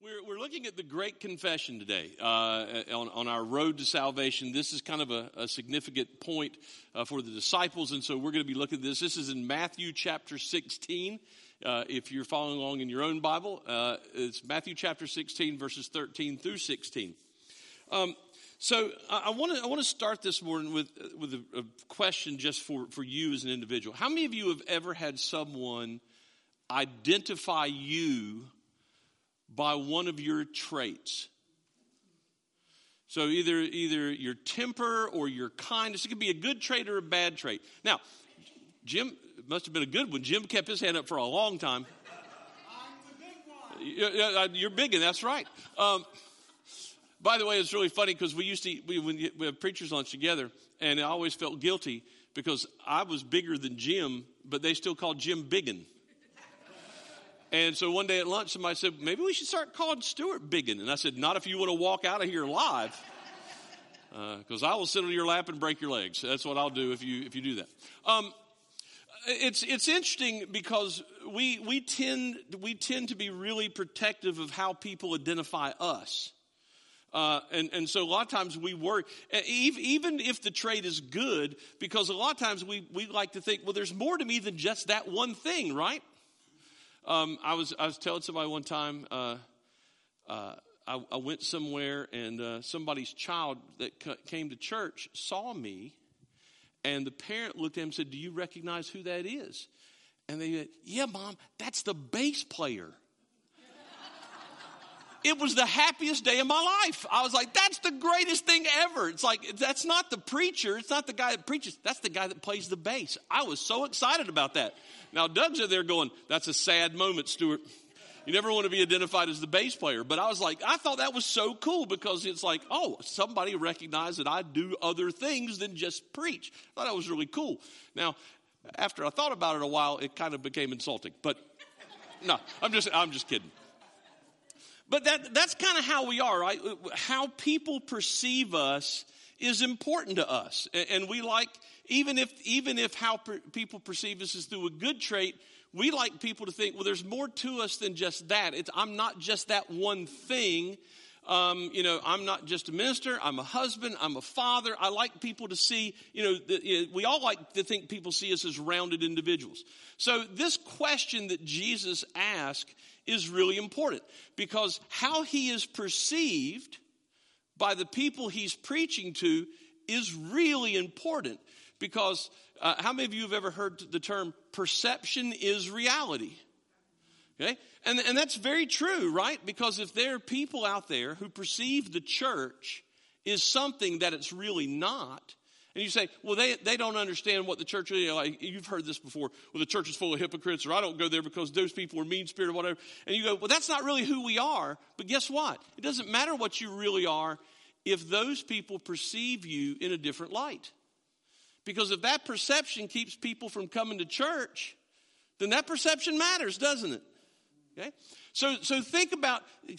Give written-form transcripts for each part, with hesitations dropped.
We're looking at the Great Confession today on our road to salvation. This is kind of a significant point for the disciples, and so we're going to be looking at this. This is in Matthew chapter 16. If you're following along in your own Bible, it's Matthew chapter 16, verses 13 through 16. So I want to start this morning with a question just for you as an individual. How many of you have ever had someone identify you by one of your traits? So either your temper or your kindness. It could be a good trait or a bad trait. Now, Jim, it must have been a good one. Jim kept his hand up for a long time. I'm the big one. You're big, and that's right. By the way, it's really funny because we have preachers lunch together, and I always felt guilty because I was bigger than Jim, but they still called Jim Biggin. And so one day at lunch, somebody said, maybe we should start calling Stuart Biggin. And I said, not if you want to walk out of here alive, because I will sit on your lap and break your legs. That's what I'll do if you do that. It's interesting because we tend to be really protective of how people identify us. And so a lot of times we worry, even if the trait is good, because a lot of times we like to think, well, there's more to me than just that one thing, right? I was telling somebody one time, I went somewhere and somebody's child that came to church saw me, and the parent looked at him and said, do you recognize who that is? And they said, yeah, Mom, that's the bass player. It was the happiest day of my life. I was like, that's the greatest thing ever. It's like, that's not the preacher. It's not the guy that preaches. That's the guy that plays the bass. I was so excited about that. Now, Doug's in there going, that's a sad moment, Stuart. You never want to be identified as the bass player. But I was like, I thought that was so cool because it's like, oh, somebody recognized that I do other things than just preach. I thought that was really cool. Now, after I thought about it a while, it kind of became insulting. But no, I'm just kidding. But that's kind of how we are, right? How people perceive us is important to us. And we like, even if how people perceive us is through a good trait, we like people to think, well, there's more to us than just that. I'm not just that one thing. I'm not just a minister. I'm a husband. I'm a father. I like people to see, we all like to think people see us as rounded individuals. So this question that Jesus asked is really important because how he is perceived by the people he's preaching to is really important because how many of you have ever heard the term perception is reality? Okay? And that's very true, right? Because if there are people out there who perceive the church is something that it's really not, and you say, well, they don't understand what the church is. Like, you've heard this before. Well, the church is full of hypocrites, or I don't go there because those people are mean-spirited or whatever. And you go, well, that's not really who we are. But guess what? It doesn't matter what you really are if those people perceive you in a different light. Because if that perception keeps people from coming to church, then that perception matters, doesn't it? Okay, so think about,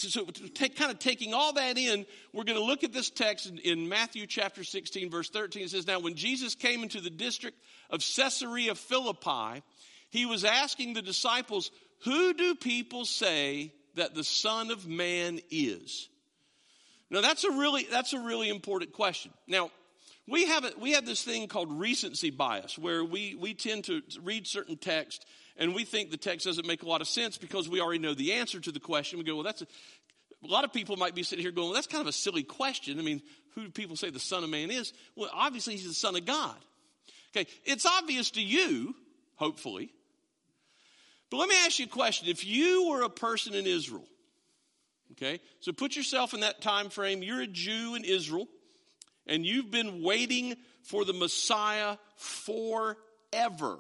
taking all that in, we're going to look at this text in Matthew chapter 16, verse 13. It says, now when Jesus came into the district of Caesarea Philippi, he was asking the disciples, who do people say that the Son of Man is? Now that's a really important question. Now, we have this thing called recency bias where we tend to read certain text and we think the text doesn't make a lot of sense because we already know the answer to the question. We go, well, a lot of people might be sitting here going, well, that's kind of a silly question. I mean, who do people say the Son of Man is? Well, obviously he's the Son of God. Okay, it's obvious to you, hopefully. But let me ask you a question. If you were a person in Israel, okay, so put yourself in that time frame. You're a Jew in Israel, and you've been waiting for the Messiah forever.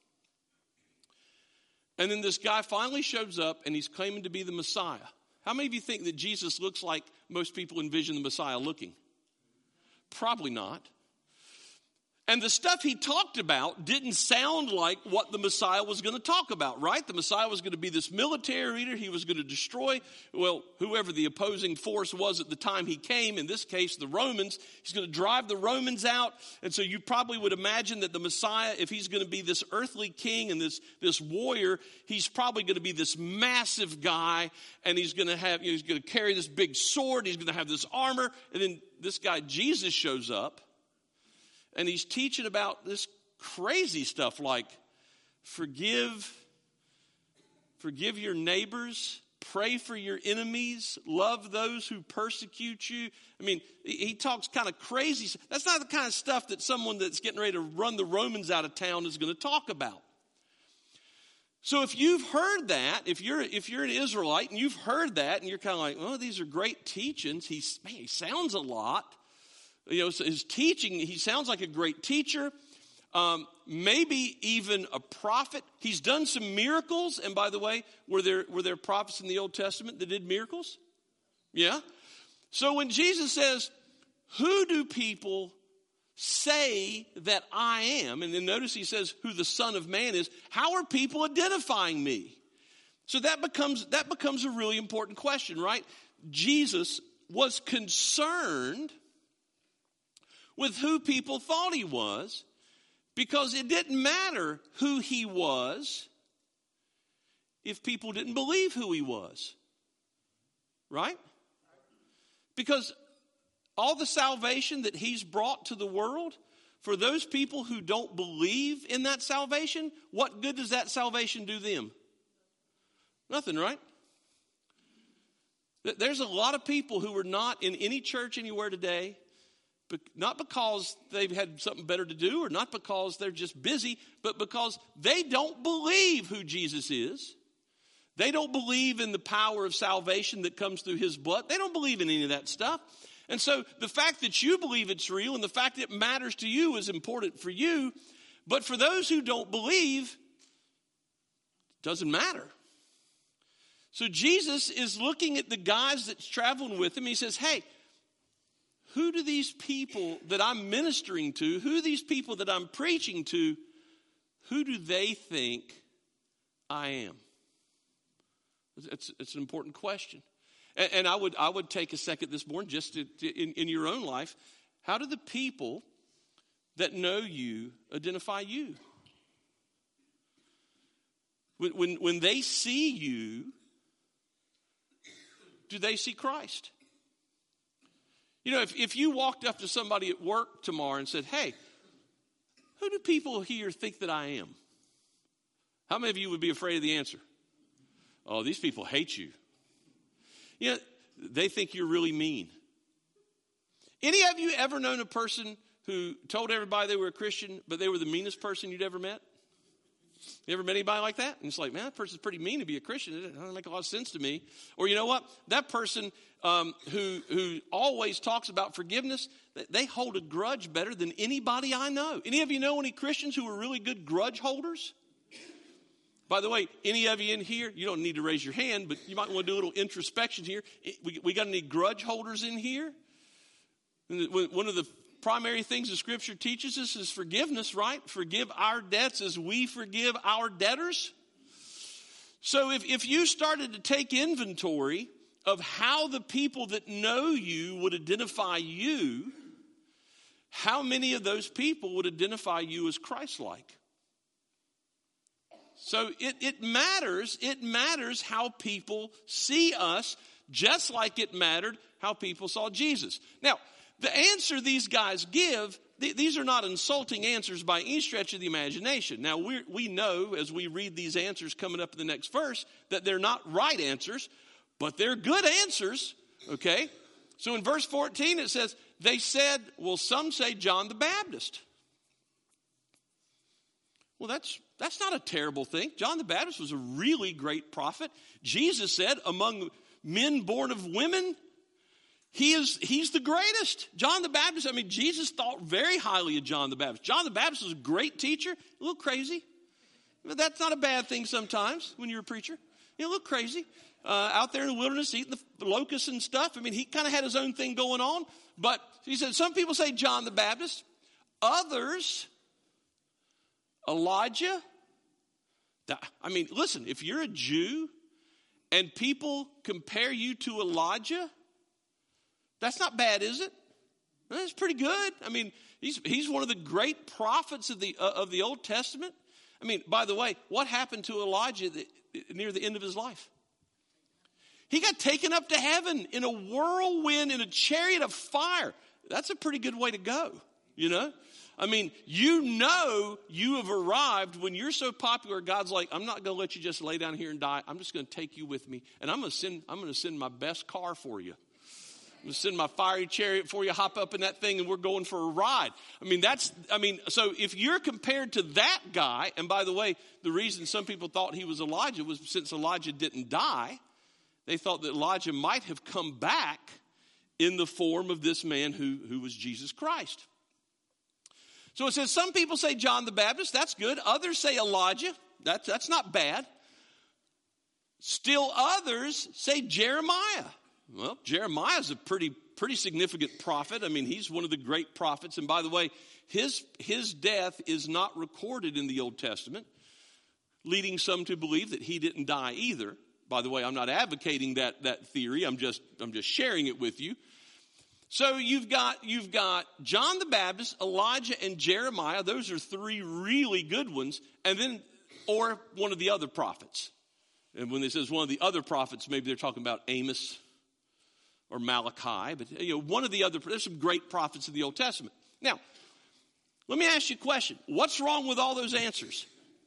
And then this guy finally shows up, and he's claiming to be the Messiah. How many of you think that Jesus looks like most people envision the Messiah looking? Probably not. And the stuff he talked about didn't sound like what the Messiah was going to talk about, right? The Messiah was going to be this military leader. He was going to destroy, well, whoever the opposing force was at the time he came, in this case, the Romans. He's going to drive the Romans out. And so you probably would imagine that the Messiah, if he's going to be this earthly king and this warrior, he's probably going to be this massive guy. And he's going to have, he's going to carry this big sword. He's going to have this armor. And then this guy, Jesus, shows up. And he's teaching about this crazy stuff like forgive your neighbors, pray for your enemies, love those who persecute you. I mean, he talks kind of crazy. That's not the kind of stuff that someone that's getting ready to run the Romans out of town is going to talk about. So if you've heard that, if you're an Israelite and you've heard that and you're kind of like, oh, these are great teachings. He sounds a lot. You know, so his teaching, he sounds like a great teacher, maybe even a prophet. He's done some miracles. And by the way, were there prophets in the Old Testament that did miracles? Yeah. So when Jesus says, who do people say that I am? And then notice he says who the Son of Man is. How are people identifying me? So that becomes a really important question, right? Jesus was concerned with who people thought he was, because it didn't matter who he was if people didn't believe who he was. Right? Because all the salvation that he's brought to the world, for those people who don't believe in that salvation, what good does that salvation do them? Nothing, right? There's a lot of people who are not in any church anywhere today, but not because they've had something better to do or not because they're just busy, but because they don't believe who Jesus is. They don't believe in the power of salvation that comes through his blood. They don't believe in any of that stuff. And so the fact that you believe it's real and the fact that it matters to you is important for you. But for those who don't believe, it doesn't matter. So Jesus is looking at the guys that's traveling with him. He says, hey, who do these people that I'm ministering to, who do these people that I'm preaching to, who do they think I am? It's an important question. And I would take a second this morning just in your own life. How do the people that know you identify you? When they see you, do they see Christ? You know, if you walked up to somebody at work tomorrow and said, hey, who do people here think that I am? How many of you would be afraid of the answer? Oh, these people hate you. You know, they think you're really mean. Any of you ever known a person who told everybody they were a Christian, but they were the meanest person you'd ever met? You ever met anybody like that? And it's like, man, that person's pretty mean to be a Christian. It doesn't make a lot of sense to me. Or you know what? That person who always talks about forgiveness, they hold a grudge better than anybody I know. Any of you know any Christians who are really good grudge holders? By the way, any of you in here, you don't need to raise your hand, but you might want to do a little introspection here. We got any grudge holders in here? One of the primary things the scripture teaches us is forgiveness, right? Forgive our debts as we forgive our debtors. So if you started to take inventory of how the people that know you would identify you, how many of those people would identify you as Christ-like? So it matters how people see us, just like it mattered how people saw Jesus. Now, the answer these guys give, these are not insulting answers by any stretch of the imagination. Now, we know as we read these answers coming up in the next verse that they're not right answers, but they're good answers, okay? So in verse 14 it says, they said, well, some say John the Baptist. Well, that's not a terrible thing. John the Baptist was a really great prophet. Jesus said, among men born of women, he's the greatest. John the Baptist, I mean, Jesus thought very highly of John the Baptist. John the Baptist was a great teacher, a little crazy. But that's not a bad thing sometimes when you're a preacher. You know, a little crazy. Out there in the wilderness eating the locusts and stuff. I mean, he kind of had his own thing going on. But he said, some people say John the Baptist. Others, Elijah. I mean, listen, if you're a Jew and people compare you to Elijah, that's not bad, is it? That's pretty good. I mean, he's one of the great prophets of the Old Testament. I mean, by the way, what happened to Elijah near the end of his life? He got taken up to heaven in a whirlwind, in a chariot of fire. That's a pretty good way to go, you know? I mean, you have arrived when you're so popular. God's like, I'm not going to let you just lay down here and die. I'm just going to take you with me, and I'm going to send my best car for you. I'm going to send my fiery chariot for you. Hop up in that thing, and we're going for a ride. So if you're compared to that guy, and by the way, the reason some people thought he was Elijah was since Elijah didn't die, they thought that Elijah might have come back in the form of this man who was Jesus Christ. So it says some people say John the Baptist. That's good. Others say Elijah. That's not bad. Still others say Jeremiah. Well, Jeremiah is a pretty significant prophet. I mean, he's one of the great prophets. And by the way, his death is not recorded in the Old Testament, leading some to believe that he didn't die either. By the way, I'm not advocating that theory. I'm just sharing it with you. So you've got John the Baptist, Elijah, and Jeremiah. Those are three really good ones. And then, or one of the other prophets. And when it says one of the other prophets, maybe they're talking about Amos or Malachi, but one of the other, there's some great prophets of the Old Testament. Now, let me ask you a question. What's wrong with all those answers?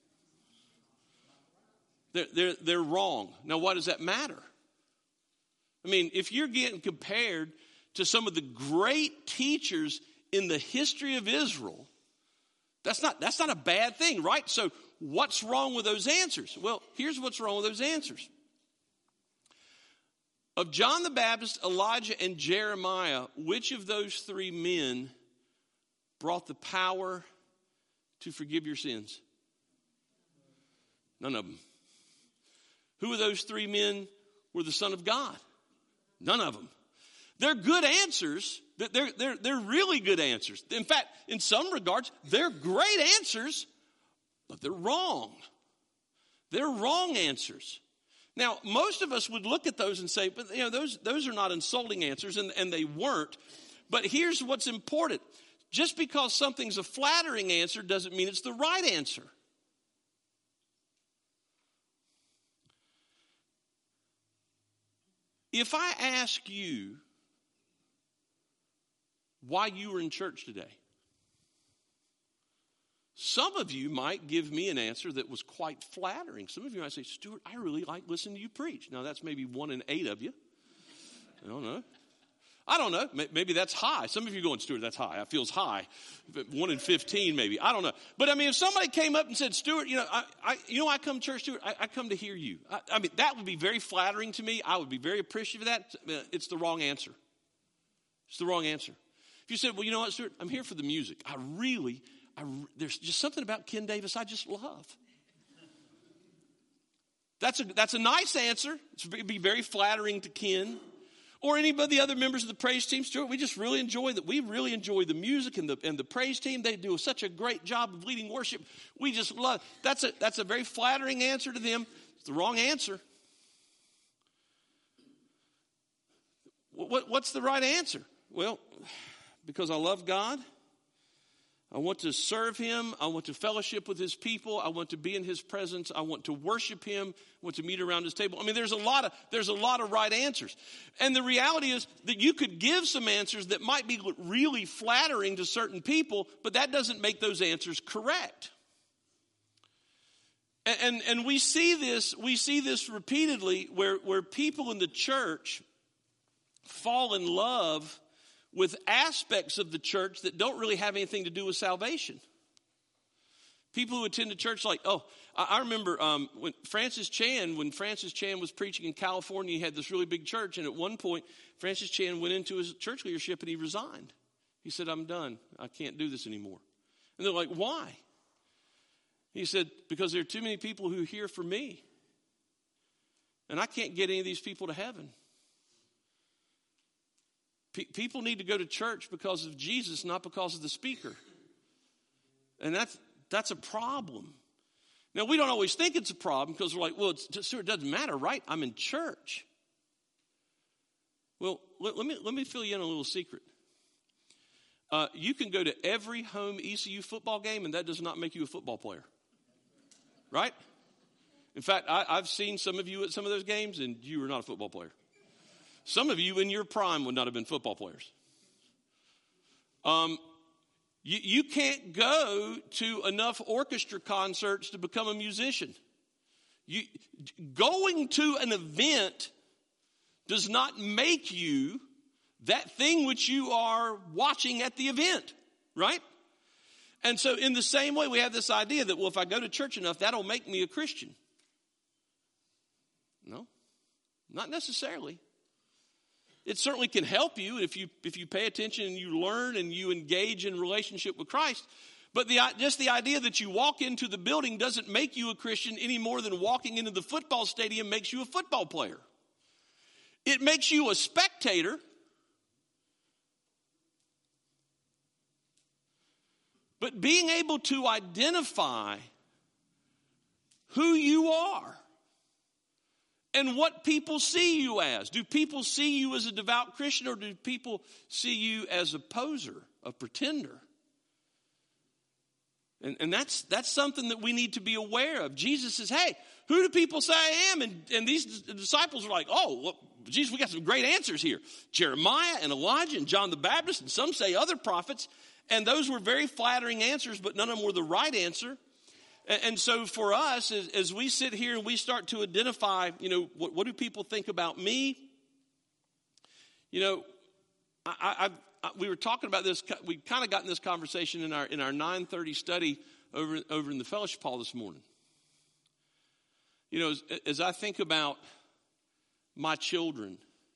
They're wrong. Now, why does that matter? I mean, if you're getting compared to some of the great teachers in the history of Israel, that's not a bad thing, right? So what's wrong with those answers? Well, here's what's wrong with those answers. Of John the Baptist, Elijah, and Jeremiah, which of those three men brought the power to forgive your sins? None of them. Who of those three men were the Son of God? None of them. They're good answers. They're really good answers. In fact, in some regards, they're great answers, but they're wrong. They're wrong answers. Now, most of us would look at those and say, but those are not insulting answers, and they weren't. But here's what's important. Just because something's a flattering answer doesn't mean it's the right answer. If I ask you why you were in church today, some of you might give me an answer that was quite flattering. Some of you might say, Stuart, I really like listening to you preach. Now, that's maybe 1 in 8 of you. I don't know. Maybe that's high. Some of you are going, Stuart, that's high. That feels high. 1 in 15 maybe. I don't know. But I mean, if somebody came up and said, Stuart, I come to church, Stuart, I come to hear you. I mean, that would be very flattering to me. I would be very appreciative of that. It's the wrong answer. It's the wrong answer. If you said, well, you know what, Stuart, I'm here for the music. There's just something about Ken Davis I just love. That's a nice answer. It'd be very flattering to Ken. Or any of the other members of the praise team, Stuart, we just really enjoy that. We really enjoy the music and the praise team. They do such a great job of leading worship. We just love. That's a very flattering answer to them. It's the wrong answer. What's the right answer? Well, because I love God. I want to serve him. I want to fellowship with his people. I want to be in his presence. I want to worship him. I want to meet around his table. I mean, there's a lot of right answers. And the reality is that you could give some answers that might be really flattering to certain people, but that doesn't make those answers correct. And we see this repeatedly where people in the church fall in love with aspects of the church that don't really have anything to do with salvation. People who attend the church I remember when Francis Chan was preaching in California, he had this really big church, and at one point, Francis Chan went into his church leadership and he resigned. He said, I'm done. I can't do this anymore. And they're like, why? He said, because there are too many people who hear from me, and I can't get any of these people to heaven. People need to go to church because of Jesus, not because of the speaker. And that's a problem. Now, we don't always think it's a problem because we're like, well, it doesn't matter, right? I'm in church. Well, let me fill you in on a little secret. You can go to every home ECU football game, and that does not make you a football player. Right? In fact, I've seen some of you at some of those games, and you were not a football player. Some of you in your prime would not have been football players. You can't go to enough orchestra concerts to become a musician. Going to an event does not make you that thing which you are watching at the event, right? And so in the same way, we have this idea that, well, if I go to church enough, that'll make me a Christian. No, not necessarily. It certainly can help you if you pay attention and you learn and you engage in relationship with Christ. But just the idea that you walk into the building doesn't make you a Christian any more than walking into the football stadium makes you a football player. It makes you a spectator. But being able to identify who you are and what people see you as. Do people see you as a devout Christian, or do people see you as a poser, a pretender? And that's something that we need to be aware of. Jesus says, hey, who do people say I am? And these disciples are like, oh, well, Jesus, we got some great answers here. Jeremiah and Elijah and John the Baptist, and some say other prophets. And those were very flattering answers, but none of them were the right answer. And so for us, as we sit here and we start to identify, what do people think about me? We were talking about this. We kind of got in this conversation in our 9:30 study over in the fellowship hall this morning. As I think about my children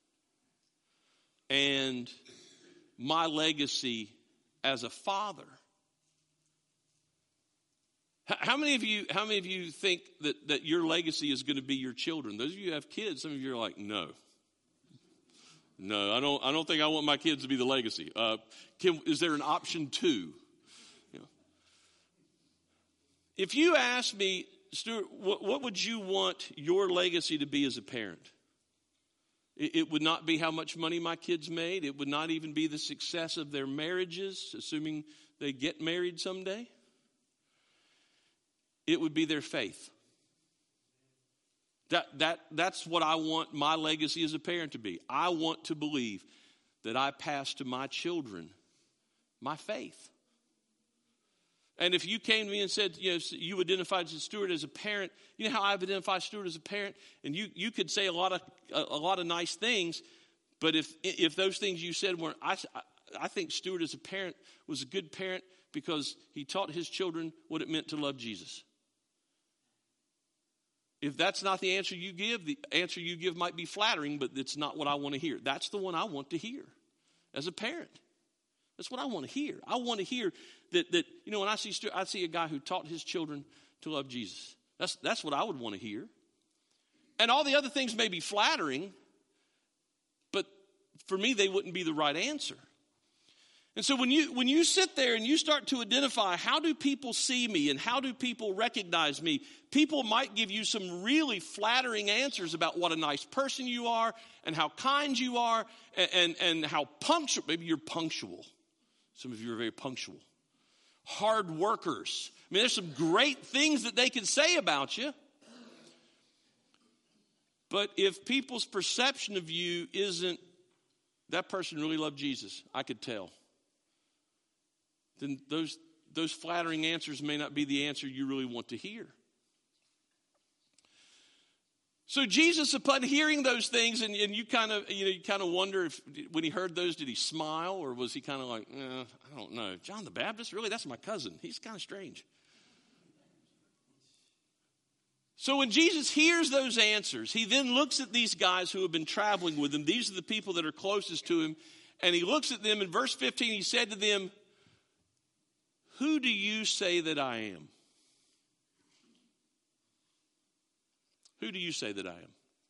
and my legacy as a father. How many of you think that your legacy is going to be your children? Those of you who have kids, some of you are like, no, I don't think I want my kids to be the legacy. Is there an option 2? If you ask me, Stuart, what would you want your legacy to be as a parent? It would not be how much money my kids made. It would not even be the success of their marriages, assuming they get married someday. It would be their faith. That's what I want my legacy as a parent to be. I want to believe that I pass to my children my faith. And if you came to me and said, you identified Stuart as a parent, you know how I've identified Stuart as a parent? And you could say a lot of nice things, but if those things you said weren't, I think Stuart as a parent was a good parent because he taught his children what it meant to love Jesus. If that's not the answer you give might be flattering, but it's not what I want to hear. That's the one I want to hear as a parent. That's what I want to hear. I want to hear that when I see a guy who taught his children to love Jesus. That's what I would want to hear. And all the other things may be flattering, but for me they wouldn't be the right answer. And so when you sit there and you start to identify how do people see me and how do people recognize me, people might give you some really flattering answers about what a nice person you are and how kind you are and how punctual. Maybe you're punctual. Some of you are very punctual. Hard workers. I mean, there's some great things that they can say about you. But if people's perception of you isn't, that person really loved Jesus, I could tell. Then those flattering answers may not be the answer you really want to hear. So Jesus, upon hearing those things, and you kind of wonder if when he heard those, did he smile or was he kind of like, I don't know, John the Baptist, really? That's my cousin. He's kind of strange. So when Jesus hears those answers, he then looks at these guys who have been traveling with him. These are the people that are closest to him, and he looks at them. In verse 15, he said to them, "Who do you say that I am?" Who do you say that I am?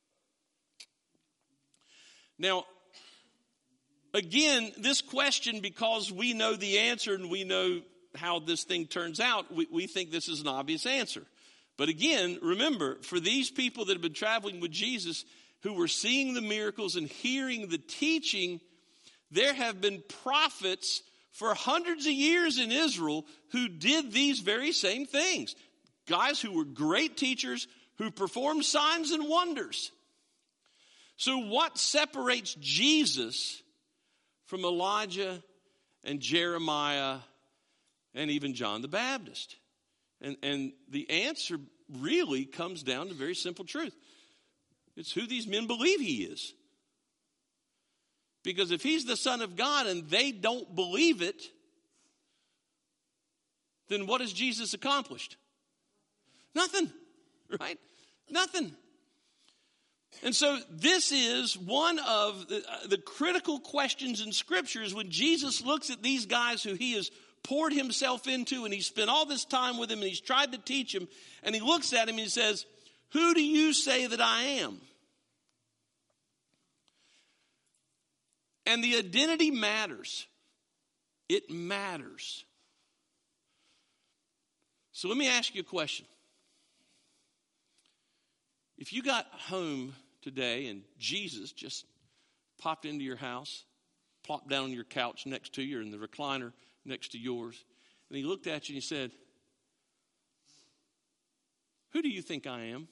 Now, again, this question, because we know the answer and we know how this thing turns out, we think this is an obvious answer. But again, remember, for these people that have been traveling with Jesus, who were seeing the miracles and hearing the teaching, there have been prophets for hundreds of years in Israel who did these very same things. Guys who were great teachers, who performed signs and wonders. So what separates Jesus from Elijah and Jeremiah and even John the Baptist? And the answer really comes down to very simple truth. It's who these men believe he is. Because if he's the Son of God and they don't believe it, then what has Jesus accomplished? Nothing, right? Nothing. And so this is one of the critical questions in Scriptures when Jesus looks at these guys who he has poured himself into, and he spent all this time with him, and he's tried to teach him, and he looks at him and he says, "Who do you say that I am?" And the identity matters. It matters. So let me ask you a question. If you got home today and Jesus just popped into your house, plopped down on your couch next to you or in the recliner next to yours, and he looked at you and he said, "Who do you think I am?"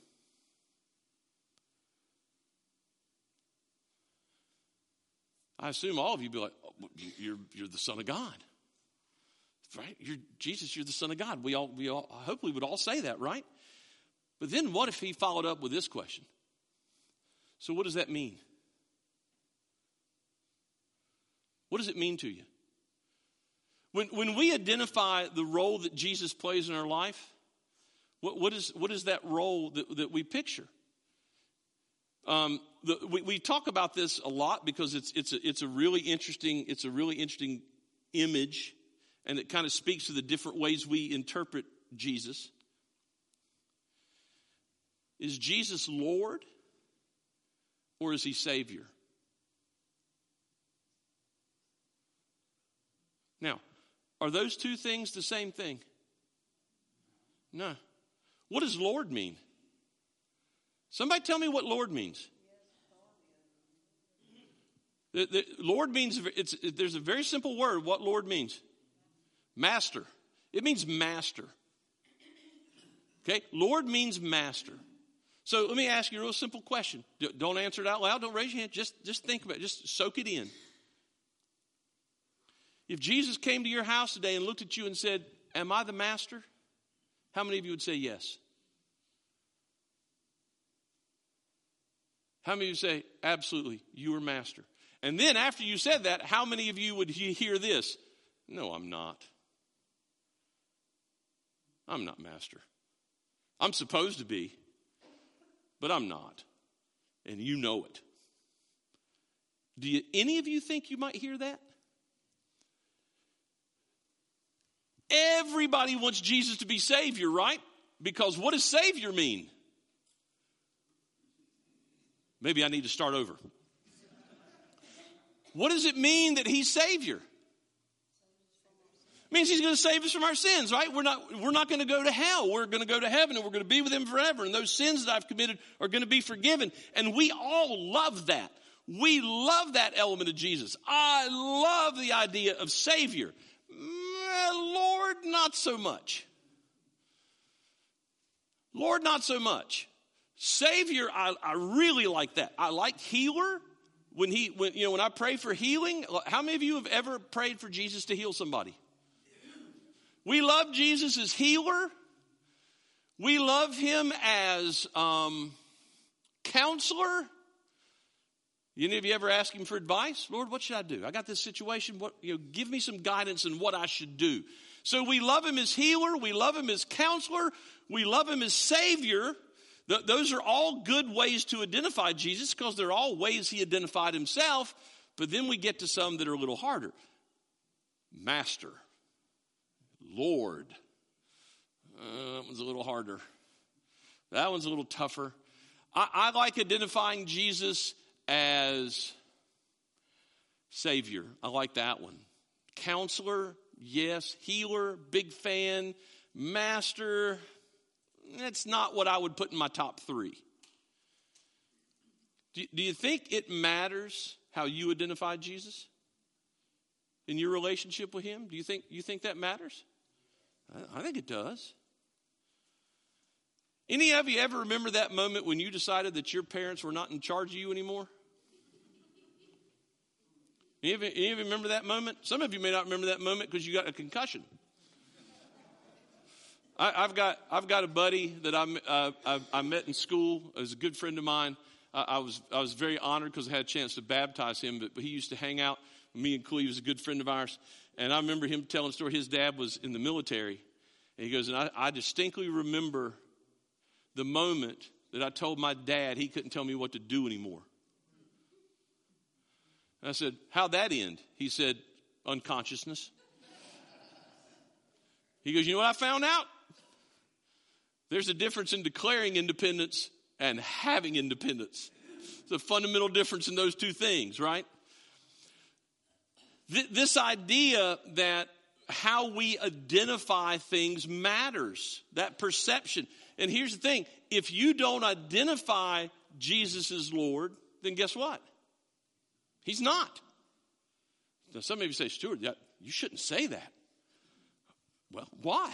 I assume all of you would be like, "Oh, you're the Son of God." Right? Jesus, you're the Son of God. We all hopefully would all say that, right? But then what if he followed up with this question? So what does that mean? What does it mean to you? When we identify the role that Jesus plays in our life, what is that role that we picture? We talk about this a lot because it's a really interesting image, and it kind of speaks to the different ways we interpret Jesus. Is Jesus Lord or is he Savior? Now, are those two things the same thing? No. What does Lord mean? Somebody tell me what Lord means. The Lord means, there's a very simple word, what Lord means. Master. It means master. Okay? Lord means master. So let me ask you a real simple question. Don't answer it out loud. Don't raise your hand. Just think about it. Just soak it in. If Jesus came to your house today and looked at you and said, "Am I the master?" How many of you would say yes? How many of you say, "Absolutely, you are master"? And then after you said that, how many of you would hear this? "No, I'm not. I'm not master. I'm supposed to be, but I'm not. And you know it." Any of you think you might hear that? Everybody wants Jesus to be Savior, right? Because what does Savior mean? Maybe I need to start over. What does it mean that he's Savior? It means he's going to save us from our sins, right? We're not going to go to hell. We're going to go to heaven, and we're going to be with him forever. And those sins that I've committed are going to be forgiven. And we all love that. We love that element of Jesus. I love the idea of Savior. Lord, not so much. Lord, not so much. Savior, I really like that. I like healer. When I pray for healing, how many of you have ever prayed for Jesus to heal somebody? We love Jesus as healer. We love him as counselor. Any of you ever ask him for advice? "Lord, what should I do? I got this situation. Give me some guidance in what I should do." So we love him as healer. We love him as counselor. We love him as Savior. Those are all good ways to identify Jesus because they're all ways he identified himself. But then we get to some that are a little harder. Master. Lord. That one's a little harder. That one's a little tougher. I like identifying Jesus as Savior. I like that one. Counselor, yes. Healer, big fan. Master, that's not what I would put in my top 3. Do you think it matters how you identify Jesus in your relationship with him? Do you think that matters? I think it does. Any of you ever remember that moment when you decided that your parents were not in charge of you anymore? Any of you remember that moment? Some of you may not remember that moment because you got a concussion. I've got a buddy that I met in school. He was a good friend of mine. I was very honored because I had a chance to baptize him. But he used to hang out with me and Cleve. He was a good friend of ours. And I remember him telling a story. His dad was in the military. And he goes, and I distinctly remember the moment that I told my dad he couldn't tell me what to do anymore. And I said, how'd that end? He said, unconsciousness. He goes, you know what I found out? There's a difference in declaring independence and having independence. It's a fundamental difference in those two things, right? This idea that how we identify things matters, that perception. And here's the thing, if you don't identify Jesus as Lord, then guess what? He's not. Now, some of you say, Stuart, you shouldn't say that. Well, why?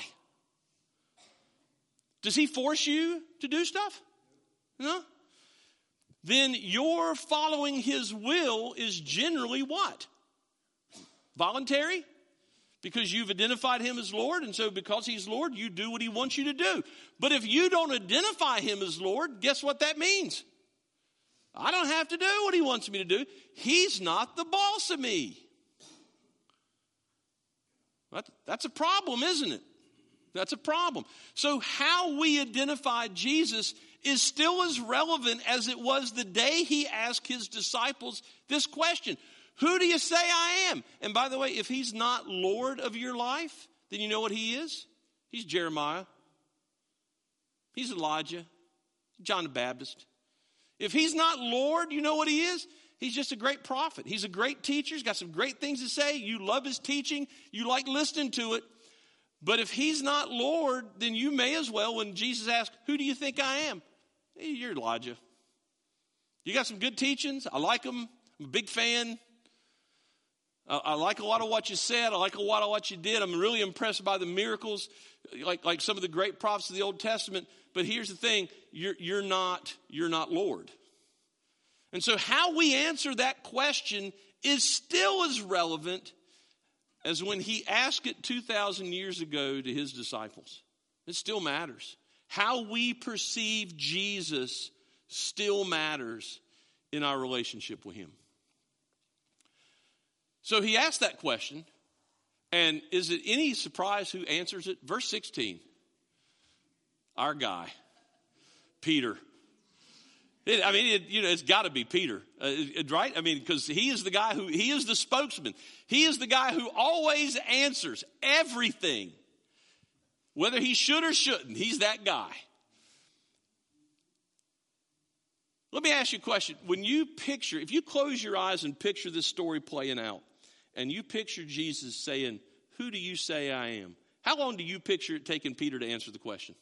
Does he force you to do stuff? No. Then your following his will is generally what? Voluntary? Because you've identified him as Lord, and so because he's Lord, you do what he wants you to do. But if you don't identify him as Lord, guess what that means? I don't have to do what he wants me to do. He's not the boss of me. That's a problem, isn't it? That's a problem. So how we identify Jesus is still as relevant as it was the day he asked his disciples this question. Who do you say I am? And by the way, if he's not Lord of your life, then you know what he is? He's Jeremiah. He's Elijah. John the Baptist. If he's not Lord, you know what he is? He's just a great prophet. He's a great teacher. He's got some great things to say. You love his teaching. You like listening to it. But if he's not Lord, then you may as well, when Jesus asks, who do you think I am? Hey, you're Elijah. You got some good teachings. I like them. I'm a big fan. I like a lot of what you said. I like a lot of what you did. I'm really impressed by the miracles, like some of the great prophets of the Old Testament. But here's the thing, you're not Lord. And so how we answer that question is still as relevant as when he asked it 2,000 years ago to his disciples. It still matters. How we perceive Jesus still matters in our relationship with him. So he asked that question, and is it any surprise who answers it? Verse 16, our guy, Peter. It's got to be Peter, right? I mean, because he is the guy he is the spokesman. He is the guy who always answers everything. Whether he should or shouldn't, he's that guy. Let me ask you a question. If you close your eyes and picture this story playing out, and you picture Jesus saying, who do you say I am? How long do you picture it taking Peter to answer the question?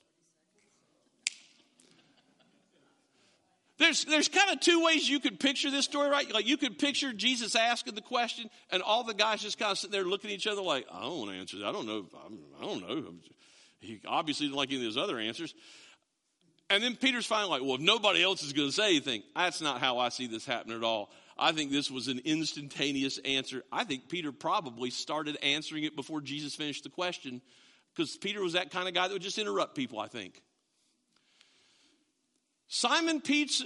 There's kind of two ways you could picture this story, right? Like you could picture Jesus asking the question, and all the guys just kind of sitting there looking at each other like, I don't want to answer that. I don't know. He obviously didn't like any of those other answers. And then Peter's finally like, well, if nobody else is going to say anything, that's not how I see this happening at all. I think this was an instantaneous answer. I think Peter probably started answering it before Jesus finished the question, because Peter was that kind of guy that would just interrupt people, I think. Simon Pizza.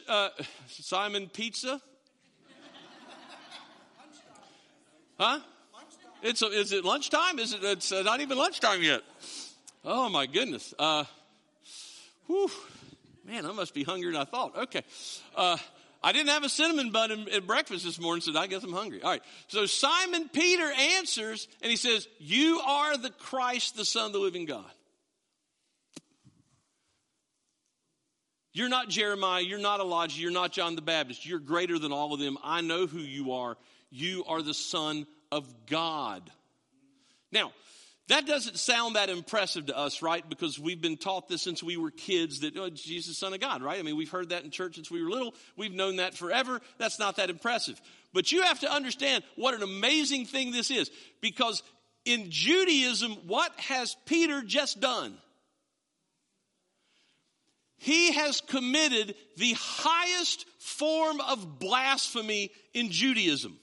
Huh? Is it lunchtime? It's not even lunchtime yet. Oh my goodness. Man, I must be hungrier than I thought. Okay. I didn't have a cinnamon bun at breakfast this morning, so I guess I'm hungry. All right. So Simon Peter answers, and he says, you are the Christ, the Son of the living God. You're not Jeremiah, you're not Elijah, you're not John the Baptist. You're greater than all of them. I know who you are. You are the Son of God. Now, that doesn't sound that impressive to us, right? Because we've been taught this since we were kids that Jesus is the Son of God, right? I mean, we've heard that in church since we were little. We've known that forever. That's not that impressive. But you have to understand what an amazing thing this is. Because in Judaism, what has Peter just done? He has committed the highest form of blasphemy in Judaism.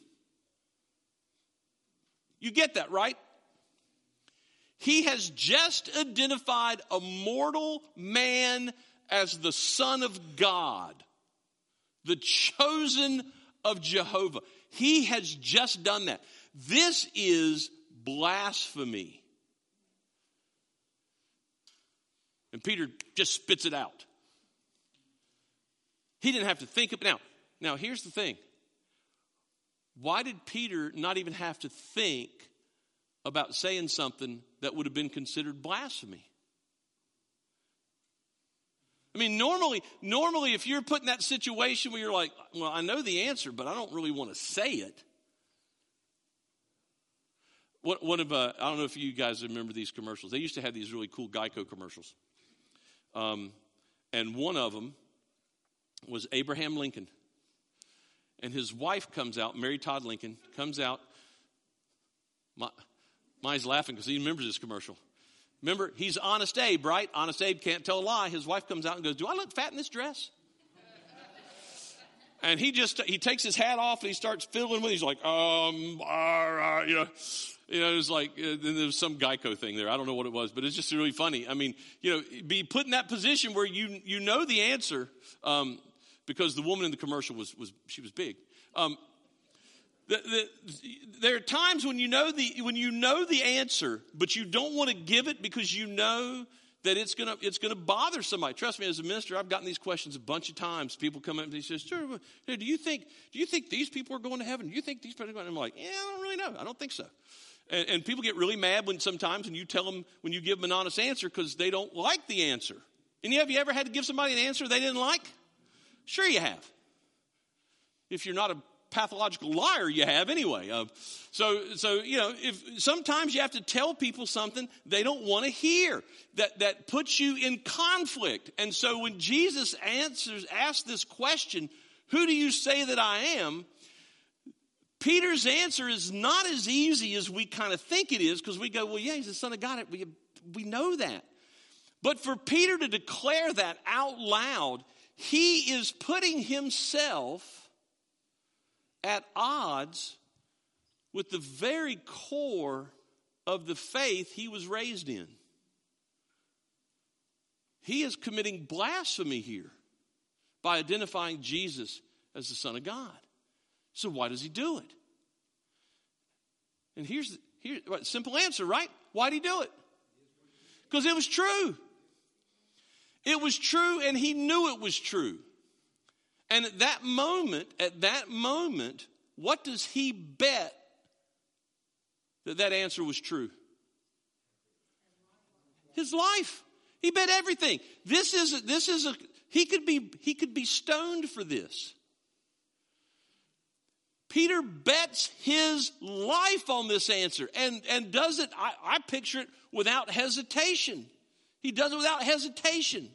You get that, right? He has just identified a mortal man as the Son of God, the chosen of Jehovah. He has just done that. This is blasphemy. And Peter just spits it out. He didn't have to think of it. Now, here's the thing. Why did Peter not even have to think about saying something that would have been considered blasphemy? I mean, normally, if you're put in that situation where you're like, well, I know the answer, but I don't really want to say it. I don't know if you guys remember these commercials. They used to have these really cool Geico commercials. And one of them was Abraham Lincoln. And his wife comes out, Mary Todd Lincoln, comes out. Mine's laughing because he remembers this commercial. Remember, he's Honest Abe, right? Honest Abe can't tell a lie. His wife comes out and goes, do I look fat in this dress? And he takes his hat off and he starts fiddling with it. He's like, it's like, there's some Geico thing there. I don't know what it was, but it's just really funny. I mean, be put in that position where you know the answer, because the woman in the commercial was big. There are times when you know the answer, but you don't want to give it because you know that it's gonna bother somebody. Trust me, as a minister, I've gotten these questions a bunch of times. People come up and they say, "Sure, do you think these people are going to heaven? Do you think these people are going?" I'm like, "Yeah, I don't really know. I don't think so." And people get really mad when you give them an honest answer because they don't like the answer. And have you ever had to give somebody an answer they didn't like? Sure you have. If you're not a pathological liar, you have anyway. So if sometimes you have to tell people something they don't want to hear, that puts you in conflict. And so when Jesus asks this question, who do you say that I am? Peter's answer is not as easy as we kind of think it is, because we go, well, yeah, he's the Son of God. We know that. But for Peter to declare that out loud, he is putting himself at odds with the very core of the faith he was raised in. He is committing blasphemy here by identifying Jesus as the Son of God. So why does he do it? And here's a simple answer, right? Why did he do it? Because it was true. It was true, and he knew it was true. And at that moment, what does he bet that answer was true? His life. He bet everything. He could be stoned for this. Peter bets his life on this answer and does it, I picture it, without hesitation. He does it without hesitation.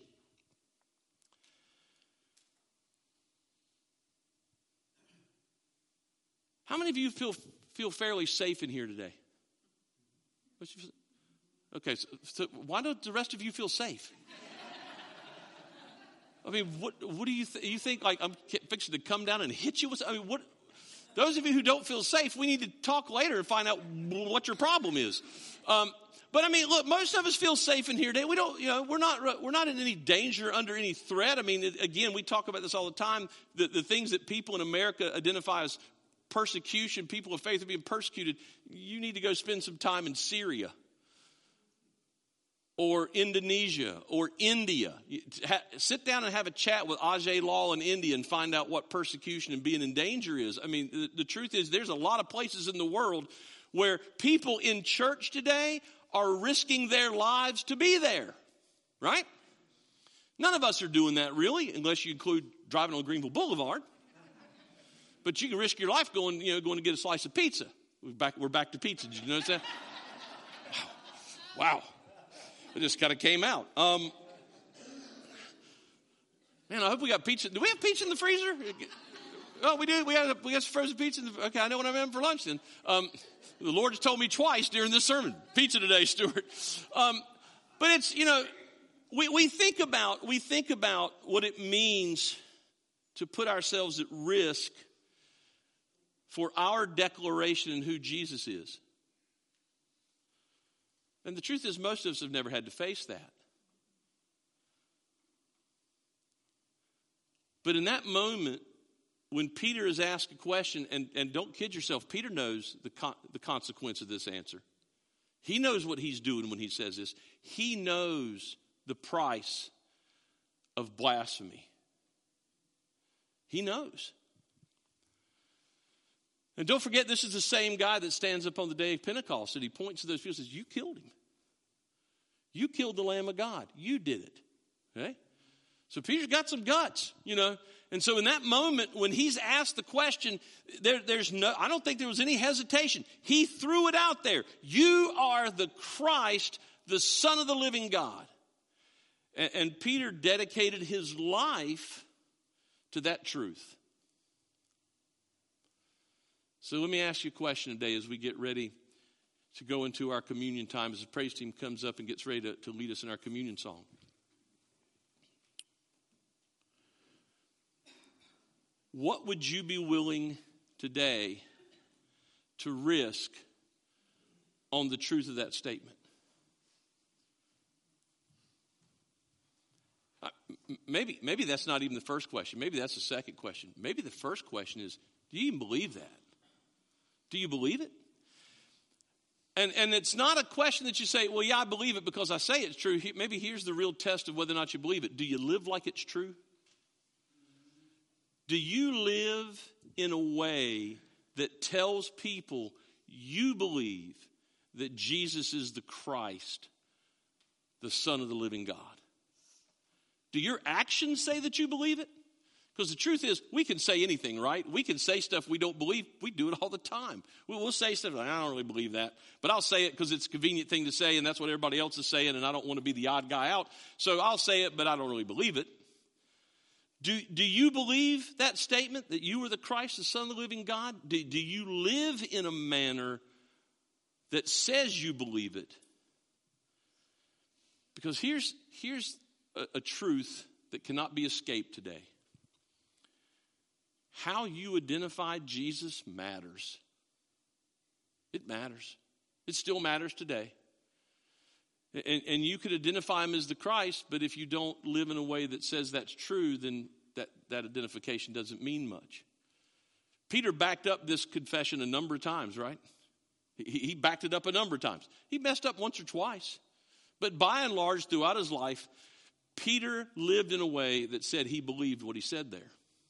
How many of you feel fairly safe in here today? Okay, so why don't the rest of you feel safe? I mean, what do you think? You think like I'm fixing to come down and hit you with? I mean, what? Those of you who don't feel safe, we need to talk later and find out what your problem is. But I mean, look, most of us feel safe in here today. We don't, we're not in any danger, under any threat. I mean, again, we talk about this all the time. The things that people in America identify as persecution, people of faith are being persecuted. You need to go spend some time in Syria or Indonesia or India. Sit down and have a chat with Ajay Lal in India and find out what persecution and being in danger is. I mean, the truth is there's a lot of places in the world where people in church today are risking their lives to be there, right? None of us are doing that really, unless you include driving on Greenville Boulevard. But you can risk your life going to get a slice of pizza. We're back to pizza. Did you notice that? Wow. It just kind of came out. Man, I hope we got pizza. Do we have pizza in the freezer? Oh, we do. We got some frozen pizza. Okay, I know what I'm having for lunch then. The Lord has told me twice during this sermon, pizza today, Stuart. But it's, we think about what it means to put ourselves at risk for our declaration in who Jesus is. And the truth is, most of us have never had to face that. But in that moment, when Peter is asked a question, and don't kid yourself, Peter knows the consequence of this answer. He knows what he's doing when he says this. He knows the price of blasphemy. He knows. And don't forget, this is the same guy that stands up on the day of Pentecost, and he points to those people and says, you killed him. You killed the Lamb of God. You did it. Okay? So Peter's got some guts, And so in that moment, when he's asked the question, I don't think there was any hesitation. He threw it out there. You are the Christ, the Son of the living God. And Peter dedicated his life to that truth. So let me ask you a question today as we get ready to go into our communion time, as the praise team comes up and gets ready to lead us in our communion song. What would you be willing today to risk on the truth of that statement? Maybe that's not even the first question. Maybe that's the second question. Maybe the first question is, do you even believe that? Do you believe it? And it's not a question that you say, well, yeah, I believe it because I say it's true. Maybe here's the real test of whether or not you believe it. Do you live like it's true? Do you live in a way that tells people you believe that Jesus is the Christ, the Son of the living God? Do your actions say that you believe it? Because the truth is, we can say anything, right? We can say stuff we don't believe. We do it all the time. We'll say stuff like, I don't really believe that. But I'll say it because it's a convenient thing to say, and that's what everybody else is saying, and I don't want to be the odd guy out. So I'll say it, but I don't really believe it. Do you believe that statement, that you are the Christ, the Son of the living God? Do you live in a manner that says you believe it? Because here's a truth that cannot be escaped today. How you identify Jesus matters. It matters. It still matters today. And you could identify him as the Christ, but if you don't live in a way that says that's true, then that identification doesn't mean much. Peter backed up this confession a number of times, right? He backed it up a number of times. He messed up once or twice. But by and large, throughout his life, Peter lived in a way that said he believed what he said there.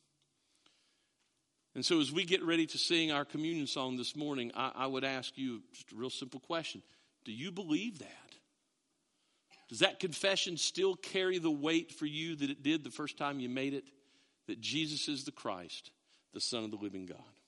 And so as we get ready to sing our communion song this morning, I would ask you just a real simple question. Do you believe that? Does that confession still carry the weight for you that it did the first time you made it? That Jesus is the Christ, the Son of the living God.